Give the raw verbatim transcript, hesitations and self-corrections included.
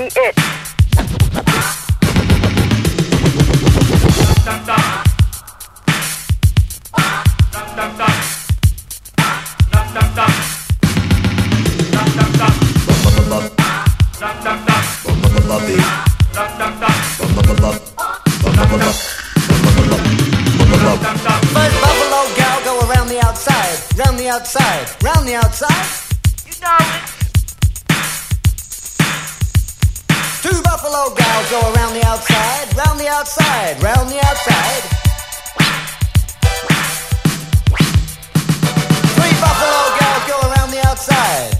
me it. First buffalo gal go around the outside, round the outside, round the outside. You know it. Two buffalo gals go around the outside, round the outside, round the outside. Three buffalo gals go around the outside,